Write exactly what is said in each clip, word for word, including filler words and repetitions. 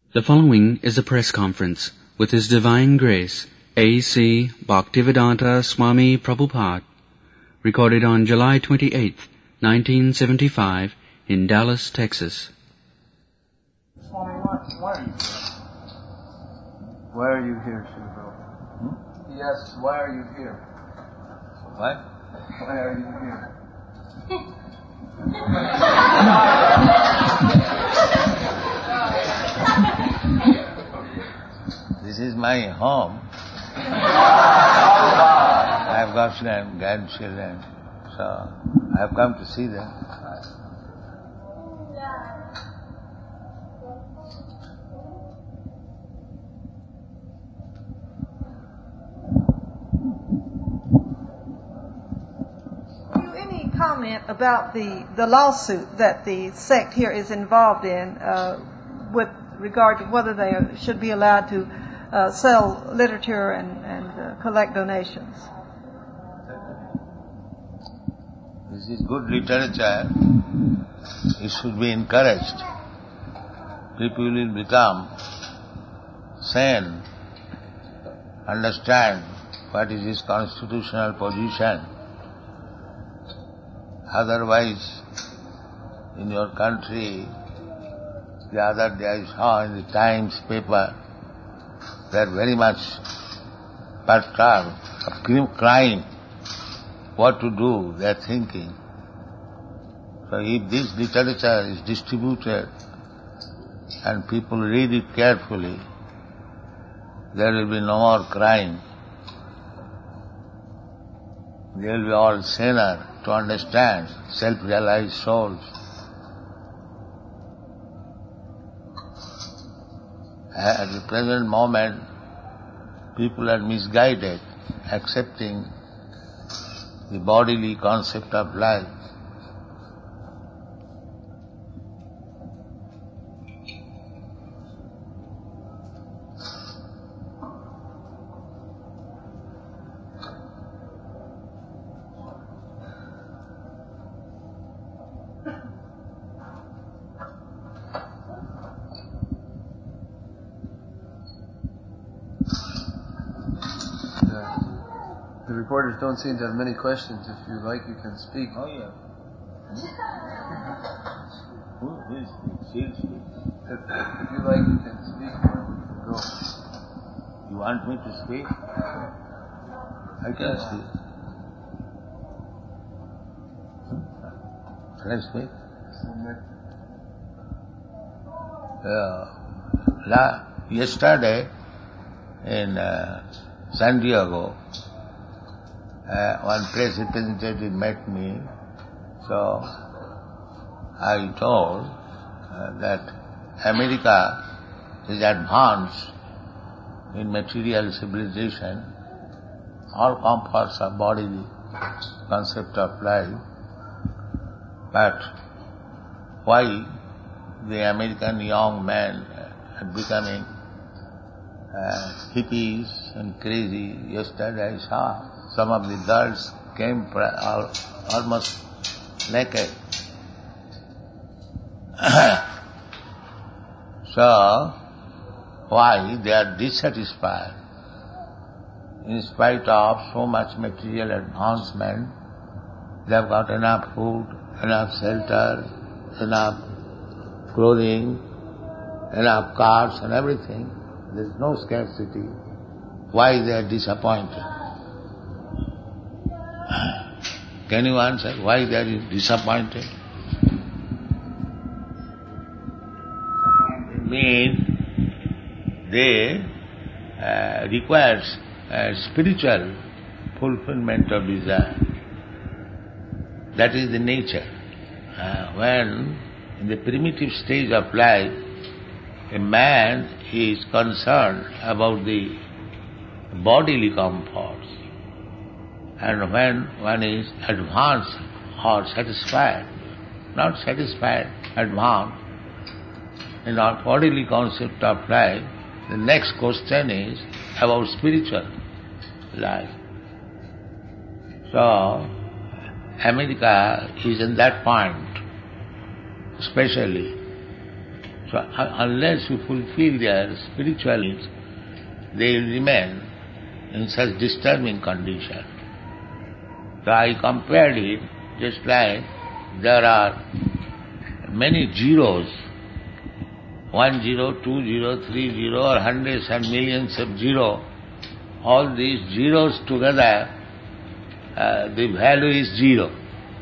The following is a press conference with His Divine Grace, A C Bhaktivedanta Swami Prabhupada, recorded on July twenty-eighth, nineteen seventy-five, in Dallas, Texas. Swami, why are you here? Why are you here, Srila Prabhupada? Hmm? He asks, why are you here? What? Why are you here? This is my home. I have got grandchildren, so I have come to see them. Any comment about the, the lawsuit that the sect here is involved in uh, with regard to whether they should be allowed to uh, sell literature and, and uh, collect donations? This is good literature. It should be encouraged. People will become sane, understand what is his constitutional position. Otherwise, in your country, the other day I saw in the Times paper, they are very much perturbed of crime. What to do, they are thinking. So if this literature is distributed and people read it carefully, there will be no more crime. They will be all saner to understand, self-realized souls. At the present moment, people are misguided, accepting the bodily concept of life. The reporters don't seem to have many questions. If you like, you can speak. Oh, yeah. Who will speak? She'll speak. If, if you like, you can speak, or we can go. You want me to speak? I can Yes. speak. Can I speak? Uh, la, yesterday in uh, San Diego, uh, one press representative met me, so I told uh, that America is advanced in material civilization, all comforts of bodily concept of life, but why the American young men are becoming uh, hippies and crazy? Yesterday I saw some of the girls came all, almost naked. So, why they are dissatisfied? In spite of so much material advancement, they have got enough food, enough shelter, enough clothing, enough cars and everything. There is no scarcity. Why they are disappointed? Can you answer why they are disappointed? It means they uh, require uh, spiritual fulfillment of desire. That is the nature. Uh, when in the primitive stage of life, a man is concerned about the bodily comforts, and when one is advanced or satisfied, not satisfied, advanced in our bodily concept of life, the next question is about spiritual life. So, America is in that point, especially So uh, unless you fulfill their spiritual needs, they will remain in such disturbing condition. So I compared it just like there are many zeros, one zero, two zero, three zero, or hundreds and millions of zero. All these zeros together, uh, the value is zero.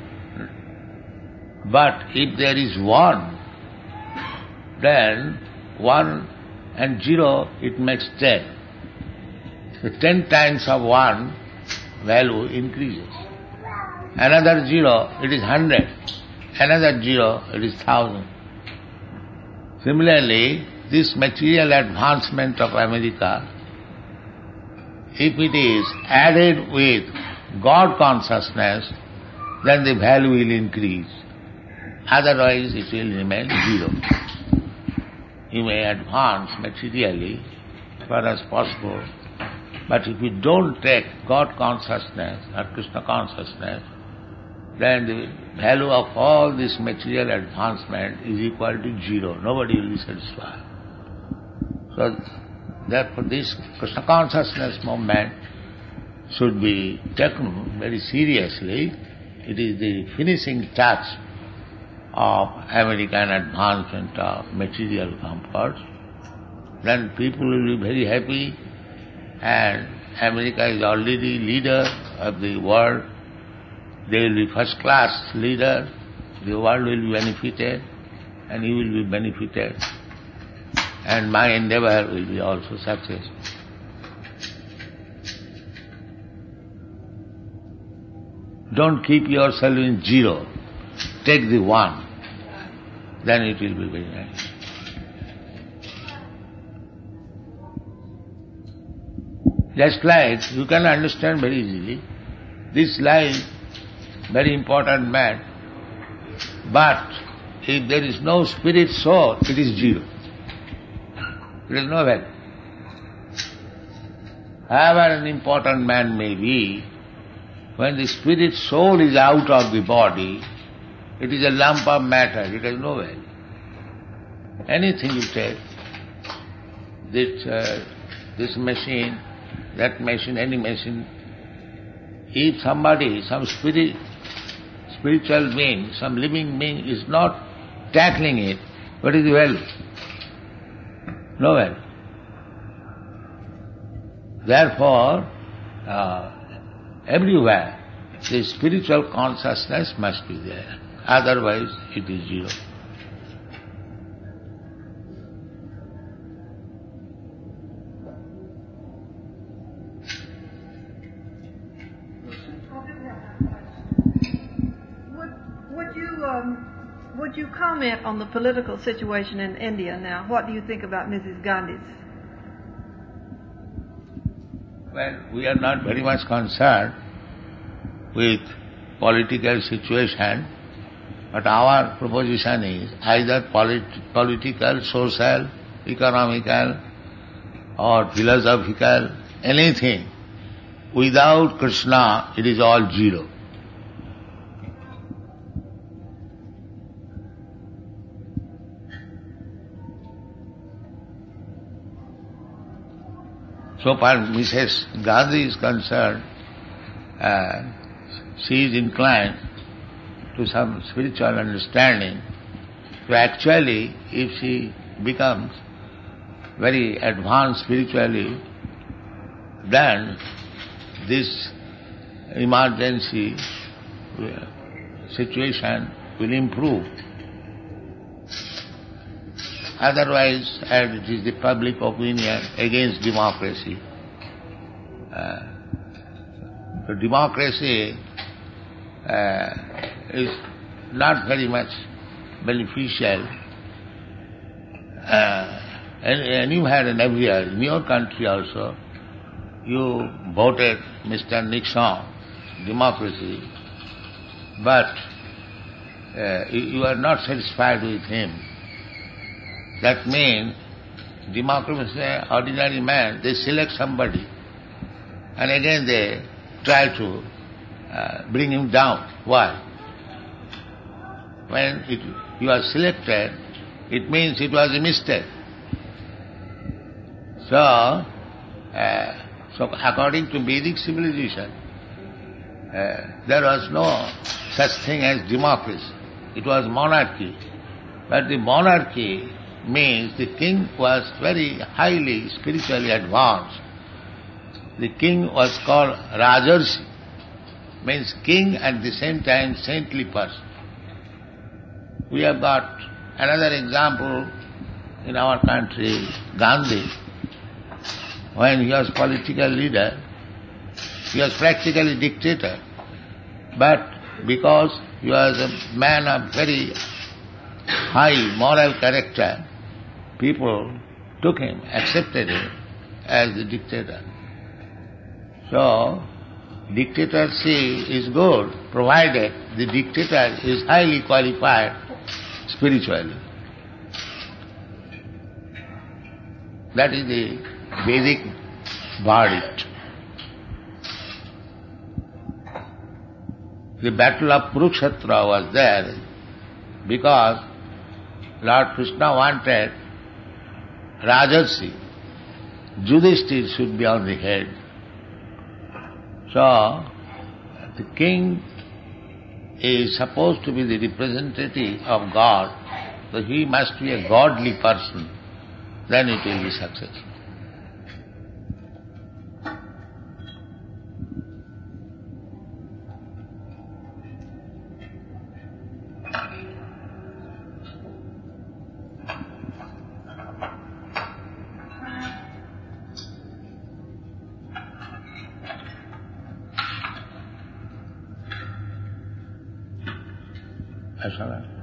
But if there is one, then one and zero, it makes ten. So ten times of one value increases. Another zero, it is hundred. Another zero, it is thousand. Similarly, this material advancement of America, if it is added with God consciousness, then the value will increase. Otherwise, it will remain zero. You may advance materially as far as possible, but if you don't take God consciousness or Krishna consciousness, then the value of all this material advancement is equal to zero. Nobody will be satisfied. So, therefore, this Krishna consciousness movement should be taken very seriously. It is the finishing touch of American advancement of material comforts. Then people will be very happy, and America is already leader of the world. They will be first class leader, the world will be benefited, and you will be benefited, and my endeavor will be also successful. Don't keep yourself in zero, take the one, then it will be very nice. Just like, you can understand very easily, this life, very important man, but if there is no spirit soul, it is zero. There is no value. However an important man may be, when the spirit soul is out of the body, it is a lump of matter, it has no value. Anything you take, this, uh, this machine, that machine, any machine, if somebody, some spirit, spiritual being, some living being is not tackling it, what is the value? No value. Therefore, uh, everywhere the spiritual consciousness must be there. Otherwise, it is zero. Would you comment on the political situation in India now? What do you think about Missus Gandhi's? Well, we are not very much concerned with political situation, but our proposition is either polit- political, social, economical, or philosophical, anything. Without Krishna, it is all zero. So far Missus Gandhi is concerned, uh, she is inclined to some spiritual understanding. So actually, if she becomes very advanced spiritually, then this emergency situation will improve. Otherwise, as it is the public opinion against democracy, uh, so democracy uh, is not very much beneficial. Uh, and, and you had an every in your country also, you voted Mister Nixon, democracy, but uh, you, you are not satisfied with him. That means democracy, ordinary man, they select somebody and again they try to uh, bring him down. Why? When it, you are selected, it means it was a mistake. So, uh, so according to Vedic civilization, uh, there was no such thing as democracy. It was monarchy. But the monarchy means the king was very highly spiritually advanced. The king was called Rajarsi, means king at the same time saintly person. We have got another example in our country, Gandhi. When he was political leader, he was practically dictator. But because he was a man of very high moral character, people took him, accepted him as the dictator. So, dictatorship is good, provided the dictator is highly qualified spiritually. That is the Vedic verdict. The battle of Kurukshetra was there because Lord Krishna wanted Rajarsi, Yudhishthira should be on the head. So, the king is supposed to be the representative of God, so he must be a godly person, then it will be successful. That's all right.